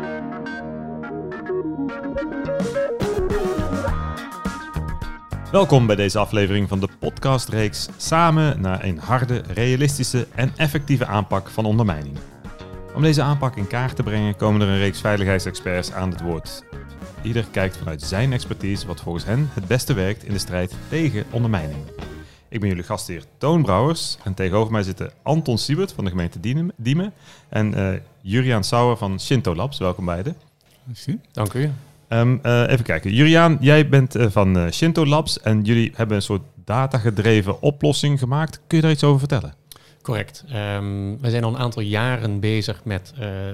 Welkom bij deze aflevering van de podcastreeks Samen naar een harde, realistische en effectieve aanpak van ondermijning. Om deze aanpak in kaart te brengen komen er een reeks veiligheidsexperts aan het woord. Ieder kijkt vanuit zijn expertise wat volgens hen het beste werkt in de strijd tegen ondermijning. Ik ben jullie gastheer Toon Brouwers en tegenover mij zitten Anton Siebert van de gemeente Diemen en Juriaan Sauer van Shinto Labs. Welkom beiden. Dank u. Even kijken. Juriaan, jij bent van Shinto Labs en jullie hebben een soort datagedreven oplossing gemaakt. Kun je daar iets over vertellen? Correct. We zijn al een aantal jaren bezig met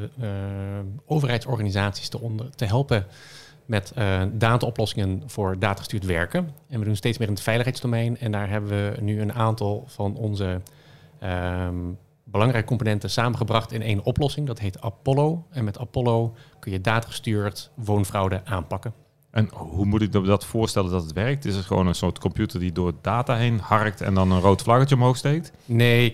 overheidsorganisaties te helpen met dataoplossingen voor datagestuurd werken. En we doen steeds meer in het veiligheidsdomein. En daar hebben we nu een aantal van onze belangrijke componenten samengebracht in één oplossing. Dat heet Apollo. En met Apollo kun je datagestuurd woonfraude aanpakken. En hoe moet ik dat voorstellen dat het werkt? Is het gewoon een soort computer die door data heen harkt en dan een rood vlaggetje omhoog steekt? Nee,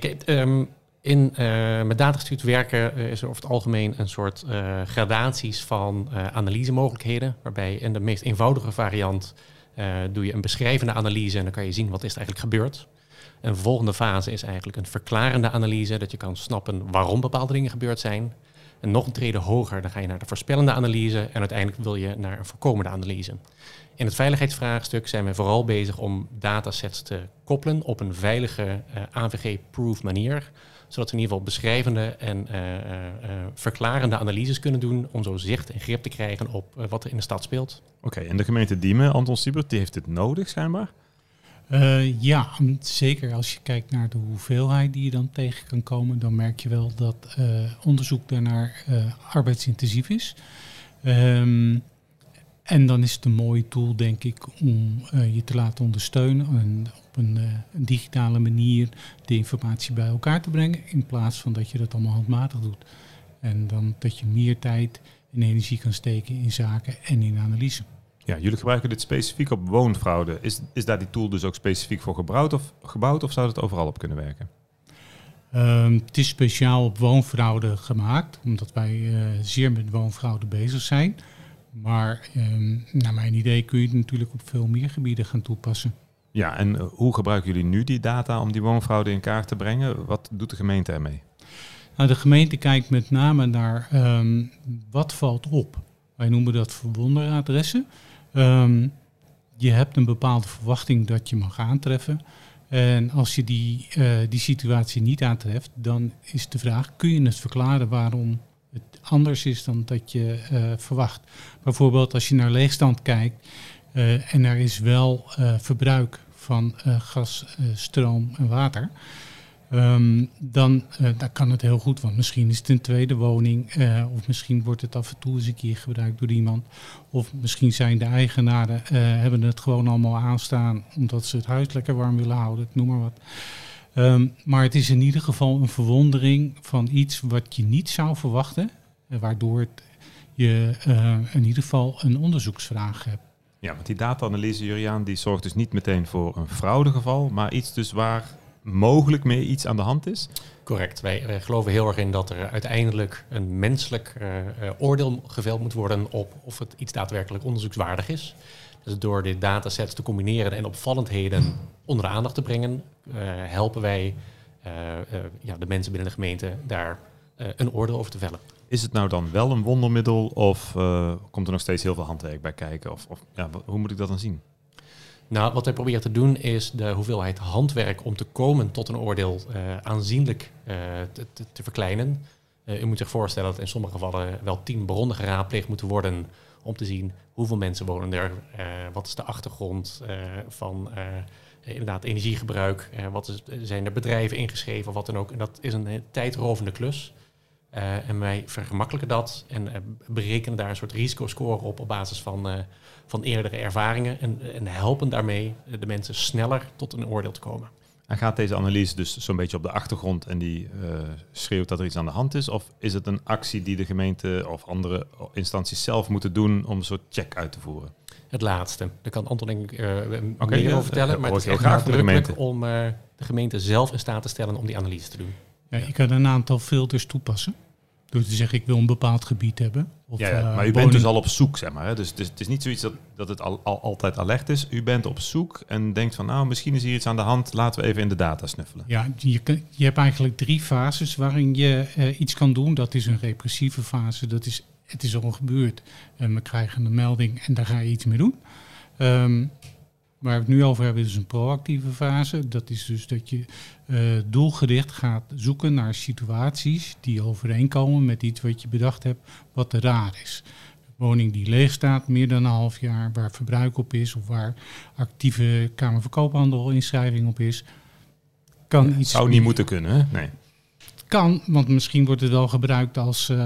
met datagestuurd werken is er over het algemeen een soort gradaties van analysemogelijkheden. Waarbij in de meest eenvoudige variant doe je een beschrijvende analyse en dan kan je zien wat is er eigenlijk gebeurd. Een volgende fase is eigenlijk een verklarende analyse, dat je kan snappen waarom bepaalde dingen gebeurd zijn. En nog een trede hoger, dan ga je naar de voorspellende analyse en uiteindelijk wil je naar een voorkomende analyse. In het veiligheidsvraagstuk zijn we vooral bezig om datasets te koppelen op een veilige AVG-proof manier, zodat we in ieder geval beschrijvende en verklarende analyses kunnen doen om zo zicht en grip te krijgen op wat er in de stad speelt. Oké, en de gemeente Diemen, Anton Siebert, die heeft dit nodig schijnbaar? Ja, zeker als je kijkt naar de hoeveelheid die je dan tegen kan komen, dan merk je wel dat onderzoek daarnaar arbeidsintensief is. En dan is het een mooie tool, denk ik, om je te laten ondersteunen en op een digitale manier de informatie bij elkaar te brengen, in plaats van dat je dat allemaal handmatig doet. En dan dat je meer tijd en energie kan steken in zaken en in analyse. Ja, jullie gebruiken dit specifiek op woonfraude. Is daar die tool dus ook specifiek voor gebouwd of zou het overal op kunnen werken? Het is speciaal op woonfraude gemaakt, omdat wij zeer met woonfraude bezig zijn. Maar naar mijn idee kun je het natuurlijk op veel meer gebieden gaan toepassen. Ja, en hoe gebruiken jullie nu die data om die woonfraude in kaart te brengen? Wat doet de gemeente ermee? Nou, de gemeente kijkt met name naar wat valt op. Wij noemen dat verwonderadressen. Je hebt een bepaalde verwachting dat je mag aantreffen. En als je die situatie niet aantreft, dan is de vraag, kun je het verklaren waarom het anders is dan dat je verwacht. Bijvoorbeeld als je naar leegstand kijkt en er is wel verbruik van gas, stroom en water. Dan kan het heel goed, want misschien is het een tweede woning of misschien wordt het af en toe eens een keer gebruikt door iemand. Of misschien zijn de eigenaren, hebben het gewoon allemaal aanstaan omdat ze het huis lekker warm willen houden, noem maar wat. Maar het is in ieder geval een verwondering van iets wat je niet zou verwachten, waardoor je in ieder geval een onderzoeksvraag hebt. Ja, want die data-analyse, Juriaan, die zorgt dus niet meteen voor een fraudegeval, maar iets dus waar mogelijk mee iets aan de hand is? Correct. Wij geloven heel erg in dat er uiteindelijk een menselijk oordeel geveld moet worden op of het iets daadwerkelijk onderzoekswaardig is. Dus door dit datasets te combineren en opvallendheden onder de aandacht te brengen, helpen wij de mensen binnen de gemeente daar een oordeel over te vellen. Is het nou dan wel een wondermiddel of komt er nog steeds heel veel handwerk bij kijken? Hoe moet ik dat dan zien? Nou, wat wij proberen te doen is de hoeveelheid handwerk om te komen tot een oordeel aanzienlijk te verkleinen. U moet zich voorstellen dat in sommige gevallen wel 10 bronnen geraadpleegd moeten worden om te zien hoeveel mensen wonen er, wat is de achtergrond van inderdaad energiegebruik, zijn er bedrijven ingeschreven of wat dan ook. En dat is een tijdrovende klus. En wij vergemakkelijken dat en berekenen daar een soort risicoscore op basis van eerdere ervaringen en helpen daarmee de mensen sneller tot een oordeel te komen. En gaat deze analyse dus zo'n beetje op de achtergrond en die schreeuwt dat er iets aan de hand is? Of is het een actie die de gemeente of andere instanties zelf moeten doen om een soort check uit te voeren? Het laatste. Daar kan Anton denk ik meer over vertellen. Maar het is echt graag nadrukkelijk om de gemeente zelf in staat te stellen om die analyse te doen. Ja, je kan een aantal filters toepassen. Door te zeggen, ik wil een bepaald gebied hebben. Of, maar u bent dus al op zoek, zeg maar. Hè? Dus het is niet zoiets dat het altijd alert is. U bent op zoek en denkt van, nou, misschien is hier iets aan de hand. Laten we even in de data snuffelen. Ja, je hebt eigenlijk 3 fases waarin je iets kan doen. Dat is een repressieve fase. Het is al gebeurd. En we krijgen een melding en daar ga je iets mee doen. Waar we het nu over hebben is een proactieve fase. Dat is dus dat je doelgericht gaat zoeken naar situaties die overeenkomen met iets wat je bedacht hebt wat te raar is. Een woning die leeg staat, meer dan een half jaar, waar verbruik op is of waar actieve Kamer van Koophandel inschrijving op is. Zou niet moeten kunnen, hè? Nee. Kan, want misschien wordt het wel gebruikt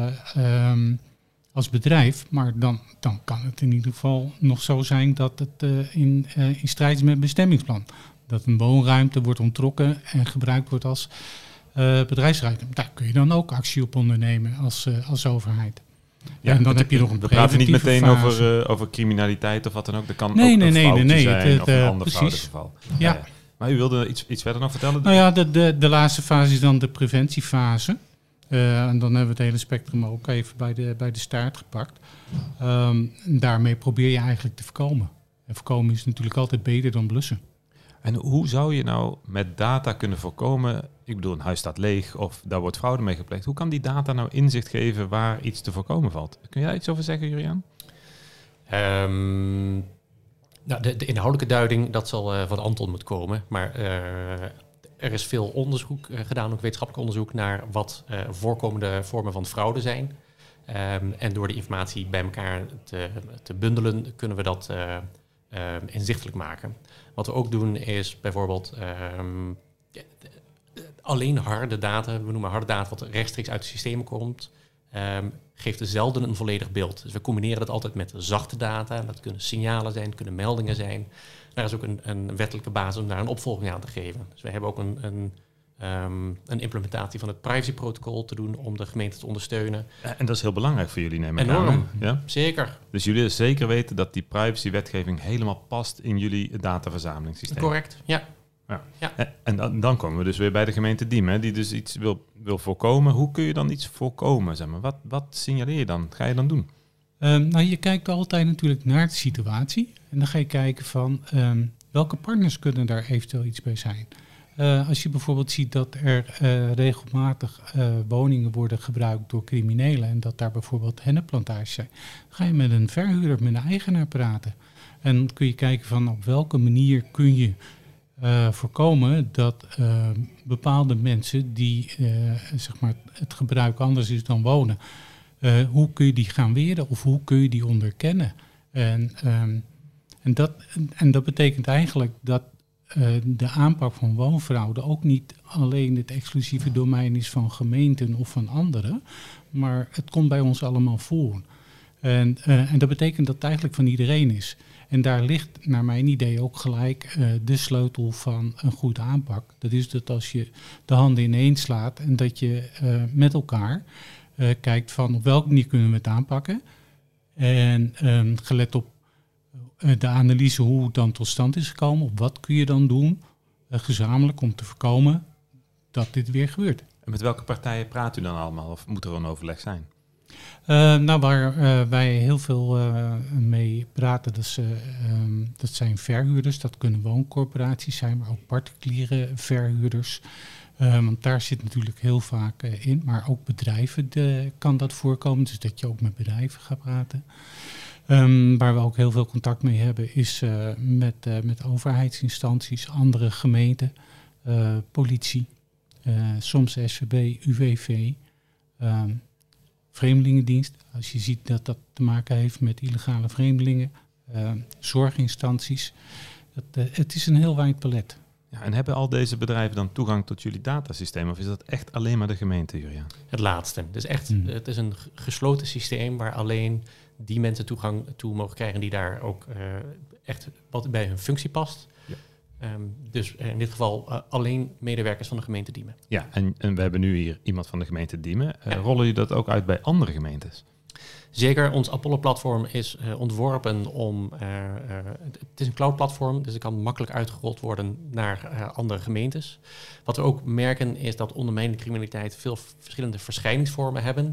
als bedrijf, maar dan kan het in ieder geval nog zo zijn dat het in strijd is met het bestemmingsplan. Dat een woonruimte wordt onttrokken en gebruikt wordt als bedrijfsruimte. Daar kun je dan ook actie op ondernemen als overheid. Ja, en dan heb je nog een preventieve fase. We praten niet meteen over criminaliteit of wat dan ook. Dat kan ook een foutje zijn of een ander fraudegeval. Ja. Maar u wilde iets verder nog vertellen? Nou ja, de laatste fase is dan de preventiefase. En dan hebben we het hele spectrum ook even bij de staart gepakt. Daarmee probeer je eigenlijk te voorkomen. En voorkomen is natuurlijk altijd beter dan blussen. En hoe zou je nou met data kunnen voorkomen? Ik bedoel, een huis staat leeg of daar wordt fraude mee gepleegd. Hoe kan die data nou inzicht geven waar iets te voorkomen valt? Kun je daar iets over zeggen, Juriaan? Nou, de inhoudelijke duiding, dat zal van Anton moeten komen. Maar er is veel onderzoek gedaan, ook wetenschappelijk onderzoek, naar wat voorkomende vormen van fraude zijn. En door de informatie bij elkaar te bundelen, kunnen we dat inzichtelijk maken. Wat we ook doen is bijvoorbeeld alleen harde data, we noemen harde data wat rechtstreeks uit de systemen komt, geeft zelden een volledig beeld. Dus we combineren dat altijd met zachte data. Dat kunnen signalen zijn, kunnen meldingen zijn. Daar is ook een wettelijke basis om daar een opvolging aan te geven. Dus we hebben ook een implementatie van het privacyprotocol te doen om de gemeente te ondersteunen. En dat is heel belangrijk voor jullie, neem ik aan. Enorm, ja? Zeker. Dus jullie willen zeker weten dat die privacywetgeving helemaal past in jullie dataverzamelingssysteem. Correct, ja. En dan komen we dus weer bij de gemeente Diemen, die dus iets wil voorkomen. Hoe kun je dan iets voorkomen? Zeg maar? Wat signaleer je dan? Ga je dan doen? Nou, je kijkt altijd natuurlijk naar de situatie. En dan ga je kijken van welke partners kunnen daar eventueel iets bij zijn. Als je bijvoorbeeld ziet dat er regelmatig woningen worden gebruikt door criminelen en dat daar bijvoorbeeld hennepplantages zijn, ga je met een verhuurder, met een eigenaar praten. En dan kun je kijken van op welke manier kun je voorkomen dat bepaalde mensen die zeg maar het gebruik anders is dan wonen, hoe kun je die gaan weren of hoe kun je die onderkennen? En dat betekent eigenlijk dat de aanpak van woonfraude ook niet alleen het exclusieve domein is van gemeenten of van anderen, maar het komt bij ons allemaal voor. En dat betekent dat het eigenlijk van iedereen is. En daar ligt naar mijn idee ook gelijk de sleutel van een goede aanpak. Dat is dat als je de handen ineens slaat en dat je met elkaar kijkt van op welke manier kunnen we het aanpakken. En gelet op de analyse hoe het dan tot stand is gekomen, op wat kun je dan doen gezamenlijk om te voorkomen dat dit weer gebeurt. En met welke partijen praat u dan allemaal of moet er een overleg zijn? Nou, waar wij heel veel mee praten, dat zijn verhuurders. Dat kunnen wooncorporaties zijn, maar ook particuliere verhuurders. Want daar zit natuurlijk heel vaak in. Maar ook bedrijven kan dat voorkomen, dus dat je ook met bedrijven gaat praten. Waar we ook heel veel contact mee hebben is met overheidsinstanties, andere gemeenten, politie, soms SVB, UWV, Vreemdelingendienst. Als je ziet dat dat te maken heeft met illegale vreemdelingen, zorginstanties. Het is een heel wijd palet. Ja, en hebben al deze bedrijven dan toegang tot jullie datasysteem? Of is dat echt alleen maar de gemeente, Juriaan? Het laatste. Dus echt, het is een gesloten systeem waar alleen die mensen toegang toe mogen krijgen die daar ook echt wat bij hun functie past. Ja. Dus in dit geval alleen medewerkers van de gemeente Diemen. Ja, en we hebben nu hier iemand van de gemeente Diemen. Rollen jullie dat ook uit bij andere gemeentes? Zeker, ons Apollo-platform is ontworpen om... het is een cloud-platform, dus het kan makkelijk uitgerold worden naar andere gemeentes. Wat we ook merken is dat ondermijnende criminaliteit veel verschillende verschijningsvormen hebben.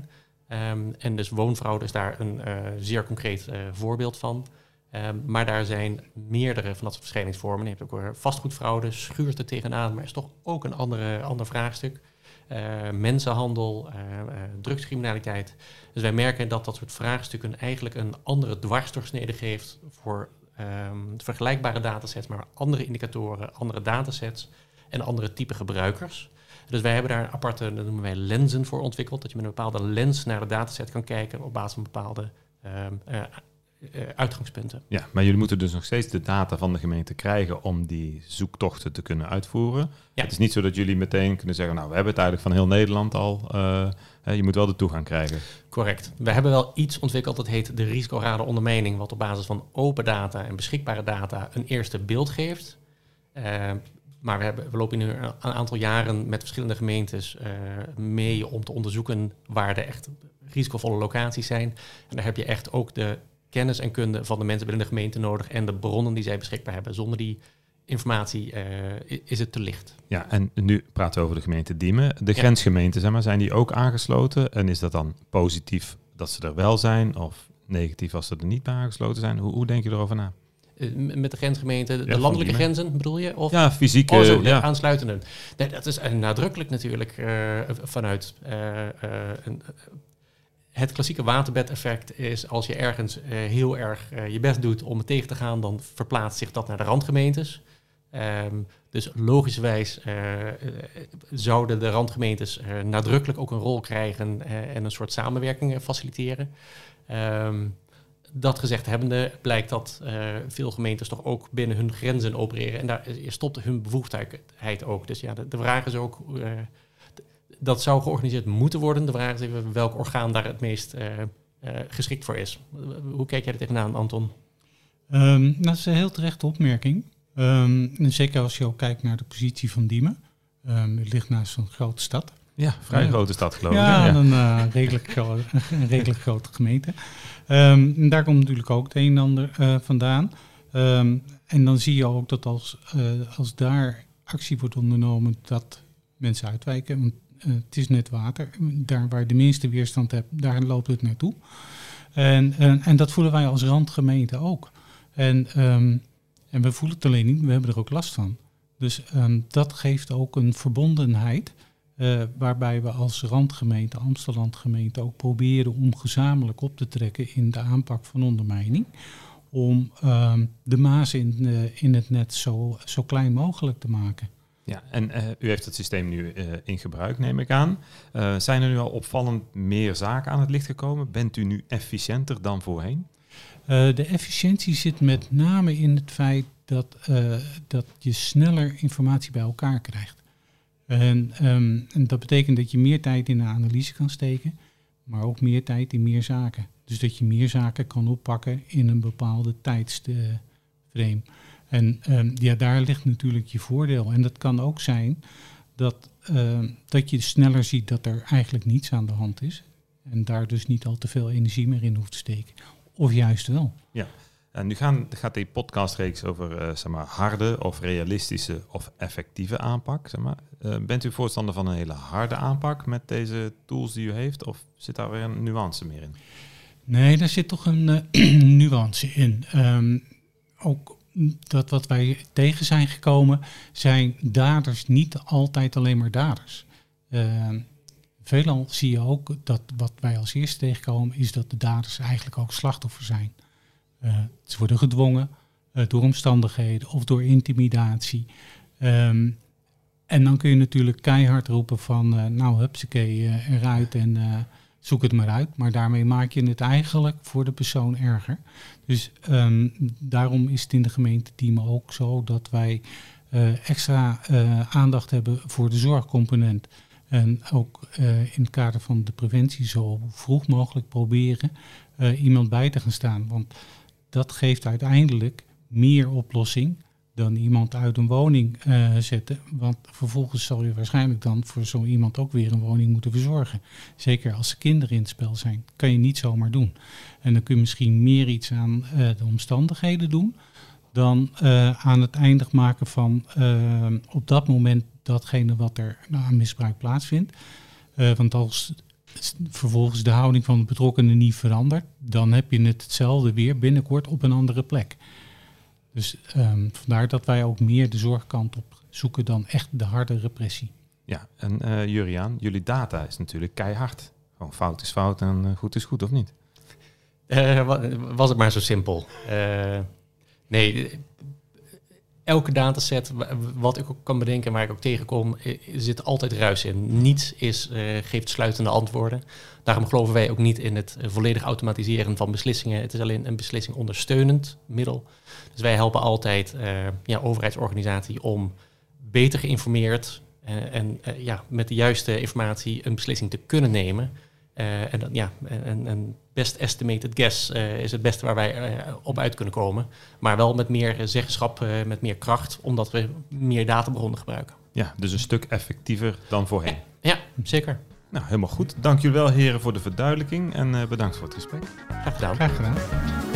En dus woonfraude is daar een zeer concreet voorbeeld van. Maar daar zijn meerdere van dat soort verschijningsvormen. Je hebt ook vastgoedfraude, schuurt er tegenaan, maar is toch ook een ander vraagstuk. Mensenhandel, drugscriminaliteit. Dus wij merken dat dat soort vraagstukken eigenlijk een andere dwarsdoorsnede geeft voor vergelijkbare datasets, maar andere indicatoren, andere datasets en andere type gebruikers. Dus wij hebben daar aparte, dat noemen wij lenzen voor ontwikkeld, dat je met een bepaalde lens naar de dataset kan kijken op basis van bepaalde uitgangspunten. Ja, maar jullie moeten dus nog steeds de data van de gemeente krijgen om die zoektochten te kunnen uitvoeren. Ja. Het is niet zo dat jullie meteen kunnen zeggen, nou, we hebben het eigenlijk van heel Nederland al. Je moet wel de toegang krijgen. Correct. We hebben wel iets ontwikkeld, dat heet de risicoraden ondermijning, wat op basis van open data en beschikbare data een eerste beeld geeft. Maar we lopen nu een aantal jaren met verschillende gemeentes mee om te onderzoeken waar de echt risicovolle locaties zijn. En daar heb je echt ook de kennis en kunde van de mensen binnen de gemeente nodig en de bronnen die zij beschikbaar hebben. Zonder die informatie is het te licht. Ja, en nu praten we over de gemeente Diemen. De grensgemeenten, zeg maar, zijn die ook aangesloten? En is dat dan positief dat ze er wel zijn of negatief als ze er niet bij aangesloten zijn? Hoe denk je erover na? Met de grensgemeenten, de landelijke grenzen bedoel je? Of? Ja, fysiek. Aansluitende. Nee, dat is nadrukkelijk natuurlijk vanuit het klassieke waterbedeffect is als je ergens heel erg je best doet om het tegen te gaan, dan verplaatst zich dat naar de randgemeentes. Dus logischerwijs zouden de randgemeentes nadrukkelijk ook een rol krijgen en een soort samenwerking faciliteren. Dat gezegd hebbende blijkt dat veel gemeentes toch ook binnen hun grenzen opereren. En daar stopt hun bevoegdheid ook. Dus ja, de vraag is ook, dat zou georganiseerd moeten worden. De vraag is even welk orgaan daar het meest geschikt voor is. Hoe kijk jij er tegenaan, Anton? Dat is een heel terechte opmerking. En zeker als je ook kijkt naar de positie van Diemen. Het ligt naast een grote stad. Ja, vrij grote stad geloof ik. Ja, een redelijk grote gemeente. Daar komt natuurlijk ook het een en ander vandaan. En dan zie je ook dat als daar actie wordt ondernomen, dat mensen uitwijken. Want het is net water. Daar waar je de minste weerstand hebt, daar loopt het naartoe. En dat voelen wij als randgemeente ook. En we voelen het alleen niet, we hebben er ook last van. Dus dat geeft ook een verbondenheid. Waarbij we als randgemeente, Amstellandgemeente, ook proberen om gezamenlijk op te trekken in de aanpak van ondermijning. Om de maas in het net zo klein mogelijk te maken. Ja, en u heeft het systeem nu in gebruik, neem ik aan. Zijn er nu al opvallend meer zaken aan het licht gekomen? Bent u nu efficiënter dan voorheen? De efficiëntie zit met name in het feit dat je sneller informatie bij elkaar krijgt. En dat betekent dat je meer tijd in de analyse kan steken, maar ook meer tijd in meer zaken. Dus dat je meer zaken kan oppakken in een bepaalde tijdsframe. En daar ligt natuurlijk je voordeel. En dat kan ook zijn dat je sneller ziet dat er eigenlijk niets aan de hand is. En daar dus niet al te veel energie meer in hoeft te steken. Of juist wel. Ja. En nu gaat die podcastreeks over harde of realistische of effectieve aanpak. Bent u voorstander van een hele harde aanpak met deze tools die u heeft? Of zit daar weer een nuance meer in? Nee, daar zit toch een nuance in. Ook dat wat wij tegen zijn gekomen, zijn daders niet altijd alleen maar daders. Veelal zie je ook dat wat wij als eerste tegenkomen, is dat de daders eigenlijk ook slachtoffer zijn. Ze worden gedwongen door omstandigheden of door intimidatie. En dan kun je natuurlijk keihard roepen van hupsakee, eruit en zoek het maar uit. Maar daarmee maak je het eigenlijk voor de persoon erger. Dus daarom is het in de gemeente Diemen ook zo dat wij extra aandacht hebben voor de zorgcomponent. En ook in het kader van de preventie zo vroeg mogelijk proberen iemand bij te gaan staan. Want dat geeft uiteindelijk meer oplossing dan iemand uit een woning zetten. Want vervolgens zal je waarschijnlijk dan voor zo iemand ook weer een woning moeten verzorgen. Zeker als er kinderen in het spel zijn. Kan je niet zomaar doen. En dan kun je misschien meer iets aan de omstandigheden doen dan aan het eindig maken van op dat moment datgene wat er aan misbruik plaatsvindt. Want als vervolgens de houding van de betrokkenen niet verandert, dan heb je hetzelfde weer binnenkort op een andere plek. Dus vandaar dat wij ook meer de zorgkant op zoeken dan echt de harde repressie. Ja, en Juriaan, jullie data is natuurlijk keihard. Gewoon fout is fout en goed is goed, of niet? Was het maar zo simpel. Nee, elke dataset, wat ik ook kan bedenken, waar ik ook tegenkom, zit altijd ruis in. Niets geeft sluitende antwoorden. Daarom geloven wij ook niet in het volledig automatiseren van beslissingen. Het is alleen een beslissing ondersteunend middel. Dus wij helpen altijd overheidsorganisatie om beter geïnformeerd en met de juiste informatie een beslissing te kunnen nemen. En best estimated guess is het beste waar wij op uit kunnen komen. Maar wel met meer zeggenschap, met meer kracht, omdat we meer databronnen gebruiken. Ja, dus een stuk effectiever dan voorheen. Ja, zeker. Nou, helemaal goed. Dank jullie wel, heren, voor de verduidelijking en bedankt voor het gesprek. Graag gedaan. Graag gedaan.